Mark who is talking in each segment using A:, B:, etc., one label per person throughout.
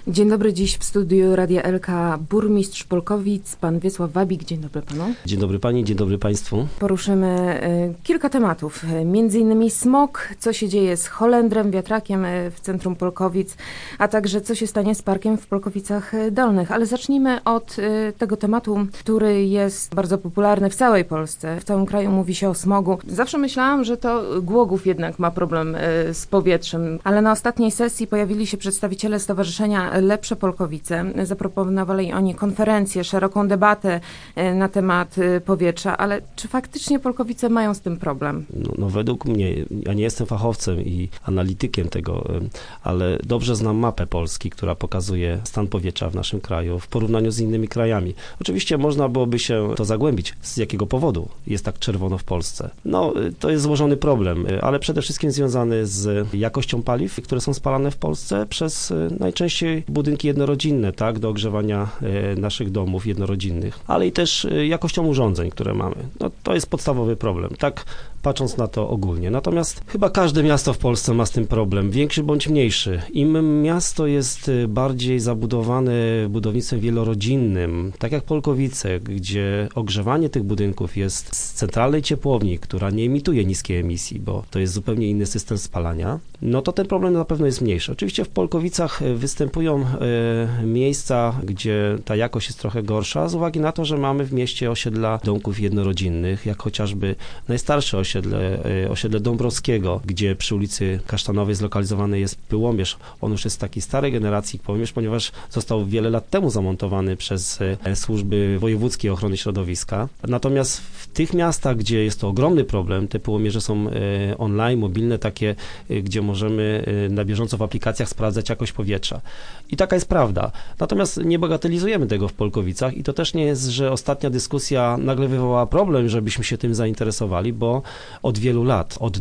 A: Dzień dobry, dziś w studiu Radia Elka burmistrz Polkowic, pan Wiesław Wabik. Dzień dobry panu.
B: Dzień dobry pani, dzień dobry państwu.
A: Poruszymy kilka tematów, między innymi smog, co się dzieje z Holendrem, wiatrakiem w centrum Polkowic, a także co się stanie z parkiem w Polkowicach Dolnych. Ale zacznijmy od tego tematu, który jest bardzo popularny w całej Polsce. W całym kraju mówi się o smogu. Zawsze myślałam, że to Głogów jednak ma problem z powietrzem, ale na ostatniej sesji pojawili się przedstawiciele Stowarzyszenia Lepsze Polkowice. Zaproponowali oni konferencję, szeroką debatę na temat powietrza, ale czy faktycznie Polkowice mają z tym problem?
B: No według mnie, ja nie jestem fachowcem i analitykiem tego, ale dobrze znam mapę Polski, która pokazuje stan powietrza w naszym kraju w porównaniu z innymi krajami. Oczywiście można byłoby się to zagłębić, z jakiego powodu jest tak czerwono w Polsce. No, to jest złożony problem, ale przede wszystkim związany z jakością paliw, które są spalane w Polsce przez najczęściej budynki jednorodzinne, tak, do ogrzewania naszych domów jednorodzinnych, ale i też jakością urządzeń, które mamy. No, to jest podstawowy problem, tak patrząc na to ogólnie. Natomiast chyba każde miasto w Polsce ma z tym problem, większy bądź mniejszy. Im miasto jest bardziej zabudowane budownictwem wielorodzinnym, tak jak Polkowice, gdzie ogrzewanie tych budynków jest z centralnej ciepłowni, która nie emituje niskiej emisji, bo to jest zupełnie inny system spalania, no to ten problem na pewno jest mniejszy. Oczywiście w Polkowicach występują miejsca, gdzie ta jakość jest trochę gorsza, z uwagi na to, że mamy w mieście osiedla domków jednorodzinnych, jak chociażby najstarsze osiedle Dąbrowskiego, gdzie przy ulicy Kasztanowej zlokalizowany jest pyłomierz. On już jest takiej starej generacji pyłomierz, ponieważ został wiele lat temu zamontowany przez służby wojewódzkie ochrony środowiska. Natomiast w tych miastach, gdzie jest to ogromny problem, te pyłomierze są online, mobilne, takie, gdzie możemy na bieżąco w aplikacjach sprawdzać jakość powietrza. I taka jest prawda. Natomiast nie bagatelizujemy tego w Polkowicach i to też nie jest, że ostatnia dyskusja nagle wywołała problem, żebyśmy się tym zainteresowali, bo od wielu lat, od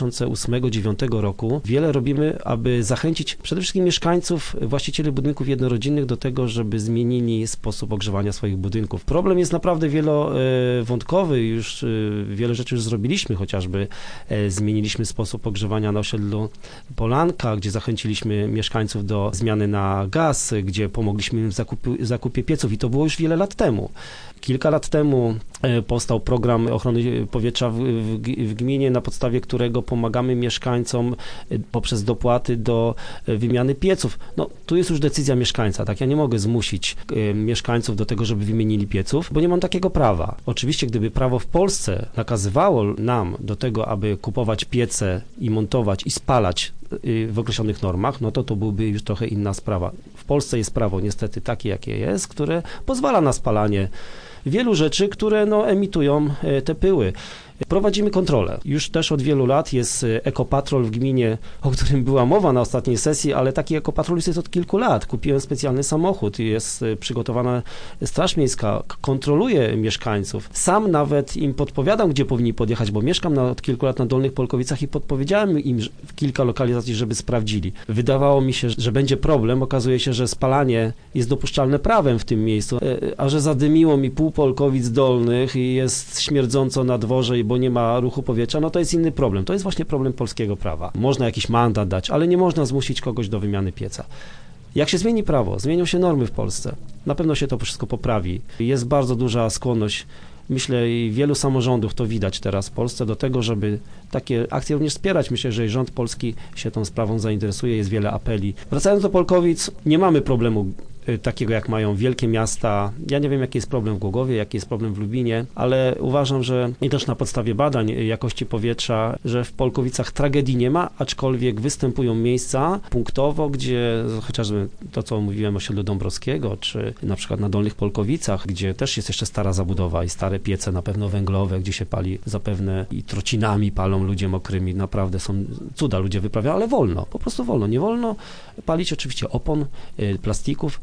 B: 2008-2009 roku wiele robimy, aby zachęcić przede wszystkim mieszkańców, właścicieli budynków jednorodzinnych do tego, żeby zmienili sposób ogrzewania swoich budynków. Problem jest naprawdę wielowątkowy, już wiele rzeczy już zrobiliśmy, chociażby zmieniliśmy sposób ogrzewania na osiedlu Polanka, gdzie zachęciliśmy mieszkańców do zmiany na gaz, gdzie pomogliśmy im w zakupie pieców i to było już wiele lat temu. Kilka lat temu powstał program ochrony powietrza w gminie, na podstawie którego pomagamy mieszkańcom poprzez dopłaty do wymiany pieców. No, tu jest już decyzja mieszkańca, tak? Ja nie mogę zmusić mieszkańców do tego, żeby wymienili pieców, bo nie mam takiego prawa. Oczywiście, gdyby prawo w Polsce nakazywało nam do tego, aby kupować piece i montować i spalać w określonych normach, no to byłby już trochę inna sprawa. W Polsce jest prawo niestety takie, jakie jest, które pozwala na spalanie wielu rzeczy, które emitują te pyły. Prowadzimy kontrolę. Już też od wielu lat jest ekopatrol w gminie, o którym była mowa na ostatniej sesji, ale taki ekopatrol jest od kilku lat. Kupiłem specjalny samochód, jest przygotowana Straż Miejska, kontroluje mieszkańców. Sam nawet im podpowiadam, gdzie powinni podjechać, bo mieszkam od kilku lat na Dolnych Polkowicach i podpowiedziałem im w kilka lokalizacji, żeby sprawdzili. Wydawało mi się, że będzie problem. Okazuje się, że spalanie jest dopuszczalne prawem w tym miejscu, a że zadymiło mi pół Polkowic Dolnych i jest śmierdząco na dworze, bo nie ma ruchu powietrza, no to jest inny problem. To jest właśnie problem polskiego prawa. Można jakiś mandat dać, ale nie można zmusić kogoś do wymiany pieca. Jak się zmieni prawo, zmienią się normy w Polsce, na pewno się to wszystko poprawi. Jest bardzo duża skłonność, myślę, i wielu samorządów to widać teraz w Polsce, do tego, żeby takie akcje również wspierać. Myślę, że rząd polski się tą sprawą zainteresuje, jest wiele apeli. Wracając do Polkowic, nie mamy problemu takiego, jak mają wielkie miasta. Ja nie wiem, jaki jest problem w Głogowie, jaki jest problem w Lubinie, ale uważam, że i też na podstawie badań jakości powietrza, że w Polkowicach tragedii nie ma, aczkolwiek występują miejsca punktowo, gdzie chociażby to, co mówiłem o osiedlu Dąbrowskiego, czy na przykład na Dolnych Polkowicach, gdzie też jest jeszcze stara zabudowa i stare piece, na pewno węglowe, gdzie się pali zapewne i trocinami palą ludzie mokrymi. Naprawdę są cuda, ludzie wyprawiają, ale wolno, po prostu wolno. Nie wolno palić oczywiście opon, plastików,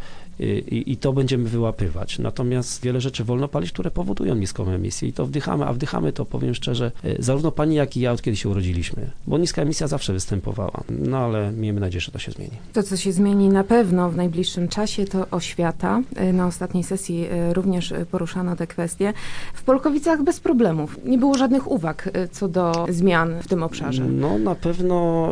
B: i to będziemy wyłapywać. Natomiast wiele rzeczy wolno palić, które powodują niską emisję i to wdychamy, a wdychamy to, powiem szczerze, zarówno pani, jak i ja, od kiedy się urodziliśmy, bo niska emisja zawsze występowała, no ale miejmy nadzieję, że to się zmieni.
A: To, co się zmieni na pewno w najbliższym czasie, to oświata. Na ostatniej sesji również poruszano te kwestie. W Polkowicach bez problemów. Nie było żadnych uwag co do zmian w tym obszarze.
B: No na pewno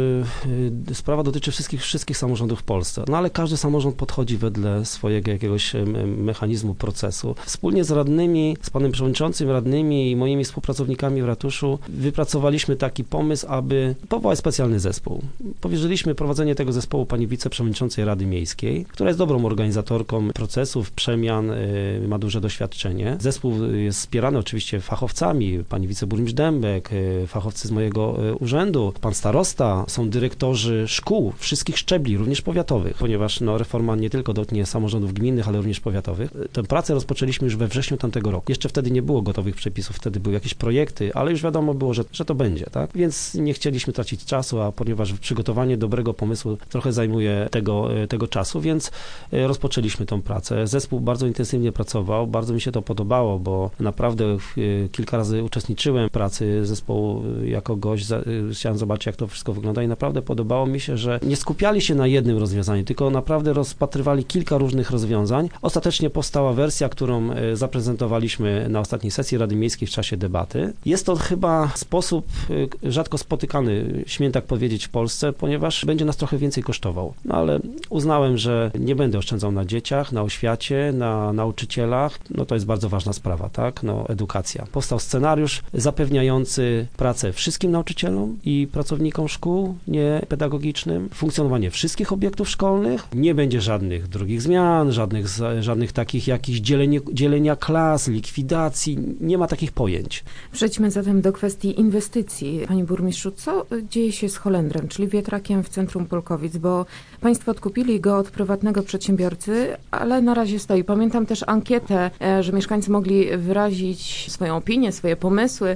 B: sprawa dotyczy wszystkich samorządów w Polsce, no ale każdy samorząd podchodzi wedle swojego jakiegoś mechanizmu, procesu. Wspólnie z radnymi, z panem przewodniczącym, radnymi i moimi współpracownikami w ratuszu wypracowaliśmy taki pomysł, aby powołać specjalny zespół. Powierzyliśmy prowadzenie tego zespołu pani wiceprzewodniczącej Rady Miejskiej, która jest dobrą organizatorką procesów, przemian, ma duże doświadczenie. Zespół jest wspierany oczywiście fachowcami, pani wiceburmistrz Dębek, fachowcy z mojego urzędu, pan starosta, są dyrektorzy szkół, wszystkich szczebli, również powiatowych, ponieważ reforma nie tylko dotknie samorządów gminnych, ale również powiatowych. Tę pracę rozpoczęliśmy już we wrześniu tamtego roku. Jeszcze wtedy nie było gotowych przepisów, wtedy były jakieś projekty, ale już wiadomo było, że to będzie, tak? Więc nie chcieliśmy tracić czasu, a ponieważ przygotowanie dobrego pomysłu trochę zajmuje tego czasu, więc rozpoczęliśmy tą pracę. Zespół bardzo intensywnie pracował, bardzo mi się to podobało, bo naprawdę kilka razy uczestniczyłem w pracy zespołu jako gość, chciałem zobaczyć, jak to wszystko wygląda i naprawdę podobało mi się, że nie skupiali się na jednym rozwiązaniu, tylko naprawdę rozpatrywali kilka różnych rozwiązań. Ostatecznie powstała wersja, którą zaprezentowaliśmy na ostatniej sesji Rady Miejskiej w czasie debaty. Jest to chyba sposób rzadko spotykany, śmiem tak powiedzieć, w Polsce, ponieważ będzie nas trochę więcej kosztował. No ale uznałem, że nie będę oszczędzał na dzieciach, na oświacie, na nauczycielach. No to jest bardzo ważna sprawa, tak? No edukacja. Powstał scenariusz zapewniający pracę wszystkim nauczycielom i pracownikom szkół niepedagogicznym, funkcjonowanie wszystkich obiektów szkolnych, nie będzie żadnych drugich zmian, żadnych takich jakichś dzielenia klas, likwidacji, nie ma takich pojęć.
A: Przejdźmy zatem do kwestii inwestycji. Panie burmistrzu, co dzieje się z Holendrem, czyli wiatrakiem w centrum Polkowic, bo państwo odkupili go od prywatnego przedsiębiorcy, ale na razie stoi. Pamiętam też ankietę, że mieszkańcy mogli wyrazić swoją opinię, swoje pomysły.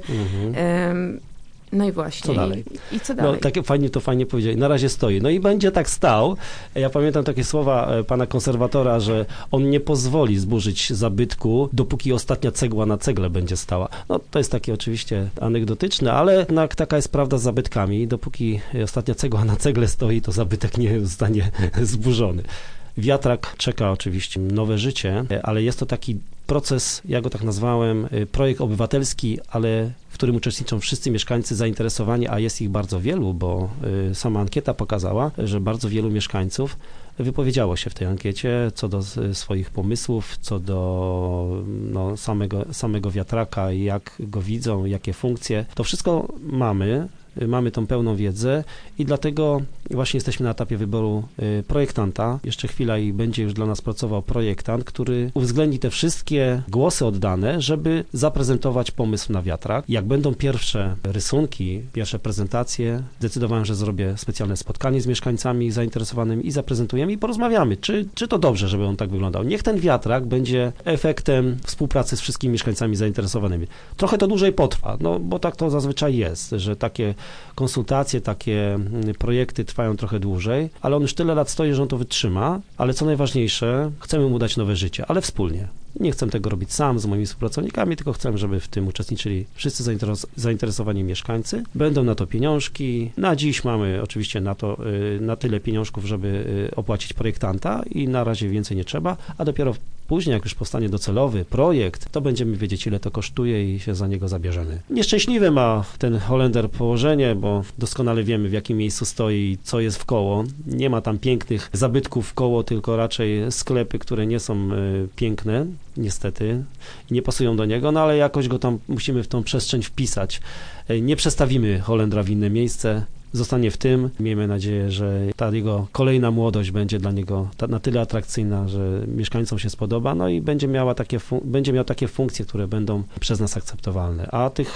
A: No i właśnie.
B: Co dalej?
A: I co dalej?
B: No, fajnie powiedzieli. Na razie stoi. No i będzie tak stał. Ja pamiętam takie słowa pana konserwatora, że on nie pozwoli zburzyć zabytku, dopóki ostatnia cegła na cegle będzie stała. No to jest takie oczywiście anegdotyczne, ale jednak taka jest prawda z zabytkami. Dopóki ostatnia cegła na cegle stoi, to zabytek nie zostanie zburzony. Wiatrak czeka oczywiście nowe życie, ale jest to taki proces, ja go tak nazwałem, projekt obywatelski, ale w którym uczestniczą wszyscy mieszkańcy zainteresowani, a jest ich bardzo wielu, bo sama ankieta pokazała, że bardzo wielu mieszkańców wypowiedziało się w tej ankiecie co do swoich pomysłów, co do samego wiatraka, jak go widzą, jakie funkcje. To wszystko mamy tą pełną wiedzę i dlatego właśnie jesteśmy na etapie wyboru projektanta. Jeszcze chwila i będzie już dla nas pracował projektant, który uwzględni te wszystkie głosy oddane, żeby zaprezentować pomysł na wiatrak. Jak będą pierwsze rysunki, pierwsze prezentacje, zdecydowałem, że zrobię specjalne spotkanie z mieszkańcami zainteresowanymi i zaprezentujemy i porozmawiamy, czy to dobrze, żeby on tak wyglądał. Niech ten wiatrak będzie efektem współpracy z wszystkimi mieszkańcami zainteresowanymi. Trochę to dłużej potrwa, no bo tak to zazwyczaj jest, że takie konsultacje, takie projekty trwają trochę dłużej, ale on już tyle lat stoi, że on to wytrzyma, ale co najważniejsze, chcemy mu dać nowe życie, ale wspólnie. Nie chcę tego robić sam z moimi współpracownikami, tylko chcę, żeby w tym uczestniczyli wszyscy zainteresowani mieszkańcy. Będą na to pieniążki. Na dziś mamy oczywiście na tyle pieniążków, żeby opłacić projektanta i na razie więcej nie trzeba, a dopiero później, jak już powstanie docelowy projekt, to będziemy wiedzieć, ile to kosztuje i się za niego zabierzemy. Nieszczęśliwe ma ten Holender położenie, bo doskonale wiemy, w jakim miejscu stoi i co jest wkoło. Nie ma tam pięknych zabytków wkoło, tylko raczej sklepy, które nie są piękne, niestety, i nie pasują do niego, no ale jakoś go tam musimy w tą przestrzeń wpisać. Nie przestawimy Holendra w inne miejsce, zostanie w tym. Miejmy nadzieję, że ta jego kolejna młodość będzie dla niego na tyle atrakcyjna, że mieszkańcom się spodoba, no i będzie miał takie funkcje, które będą przez nas akceptowalne. A tych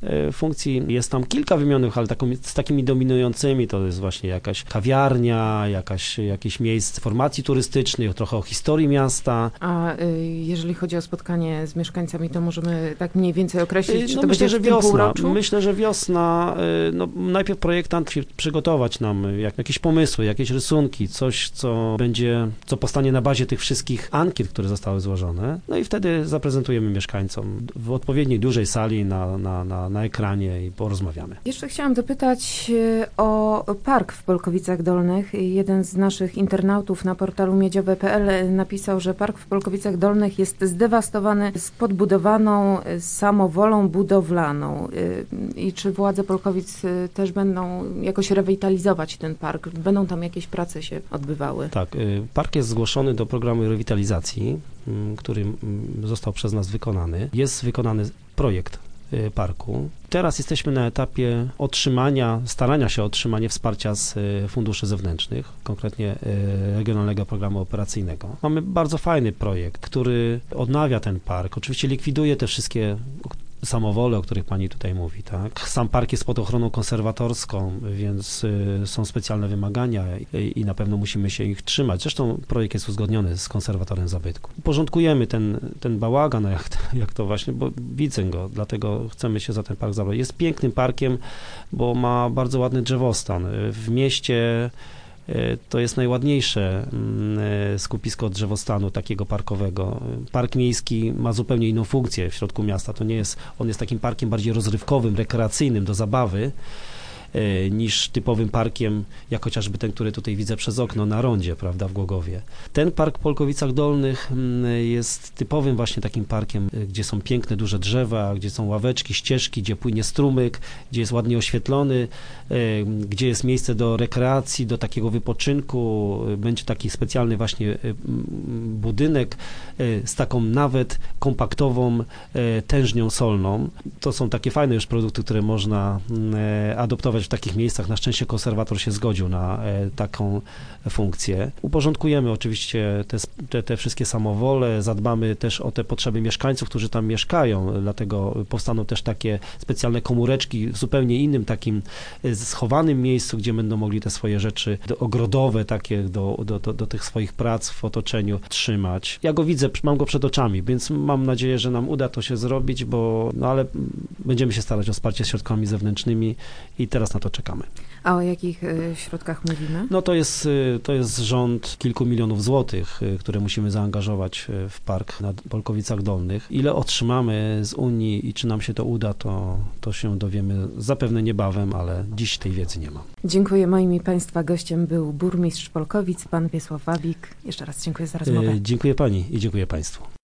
B: funkcji jest tam kilka wymienionych, ale z takimi dominującymi to jest właśnie jakaś kawiarnia, jakieś miejsce formacji turystycznych, trochę o historii miasta.
A: A jeżeli chodzi o spotkanie z mieszkańcami, to możemy tak mniej więcej określić, czy to
B: myślę,
A: będzie
B: że
A: w tym półroczu?
B: Myślę, że wiosna. Najpierw projektant przygotować nam jakieś pomysły, jakieś rysunki, coś, co powstanie na bazie tych wszystkich ankiet, które zostały złożone. No i wtedy zaprezentujemy mieszkańcom w odpowiedniej dużej sali na ekranie i porozmawiamy.
A: Jeszcze chciałam dopytać o park w Polkowicach Dolnych. Jeden z naszych internautów na portalu miedziowe.pl napisał, że park w Polkowicach Dolnych jest zdewastowany z podbudowaną samowolą budowlaną. I czy władze Polkowic też będą jakoś rewitalizować ten park? Będą tam jakieś prace się odbywały?
B: Tak, park jest zgłoszony do programu rewitalizacji, który został przez nas wykonany. Jest wykonany projekt parku. Teraz jesteśmy na etapie starania się o otrzymanie wsparcia z funduszy zewnętrznych, konkretnie Regionalnego Programu Operacyjnego. Mamy bardzo fajny projekt, który odnawia ten park. Oczywiście likwiduje te wszystkie samowole, o których pani tutaj mówi, tak? Sam park jest pod ochroną konserwatorską, więc są specjalne wymagania i na pewno musimy się ich trzymać. Zresztą projekt jest uzgodniony z konserwatorem zabytku. Uporządkujemy ten bałagan, jak to właśnie, bo widzę go, dlatego chcemy się za ten park zabrać. Jest pięknym parkiem, bo ma bardzo ładny drzewostan. W mieście to jest najładniejsze skupisko drzewostanu takiego parkowego. Park miejski ma zupełnie inną funkcję w środku miasta. On jest takim parkiem bardziej rozrywkowym, rekreacyjnym, do zabawy, niż typowym parkiem, jak chociażby ten, który tutaj widzę przez okno na rondzie, prawda, w Głogowie. Ten park w Polkowicach Dolnych jest typowym właśnie takim parkiem, gdzie są piękne, duże drzewa, gdzie są ławeczki, ścieżki, gdzie płynie strumyk, gdzie jest ładnie oświetlony, gdzie jest miejsce do rekreacji, do takiego wypoczynku. Będzie taki specjalny właśnie budynek z taką nawet kompaktową tężnią solną. To są takie fajne już produkty, które można adoptować w takich miejscach. Na szczęście konserwator się zgodził na taką funkcję. Uporządkujemy oczywiście te wszystkie samowole, zadbamy też o te potrzeby mieszkańców, którzy tam mieszkają, dlatego powstaną też takie specjalne komóreczki w zupełnie innym takim schowanym miejscu, gdzie będą mogli te swoje rzeczy ogrodowe takie do tych swoich prac w otoczeniu trzymać. Ja go widzę, mam go przed oczami, więc mam nadzieję, że nam uda to się zrobić, ale będziemy się starać o wsparcie środkami zewnętrznymi i teraz na to czekamy.
A: A o jakich środkach mówimy?
B: No to jest rząd kilku milionów złotych, które musimy zaangażować w park na Polkowicach Dolnych. Ile otrzymamy z Unii i czy nam się to uda, to się dowiemy zapewne niebawem, ale dziś tej wiedzy nie mam.
A: Dziękuję. Moim i Państwa gościem był burmistrz Polkowic, pan Wiesław Wabik. Jeszcze raz dziękuję za rozmowę.
B: Dziękuję pani i dziękuję państwu.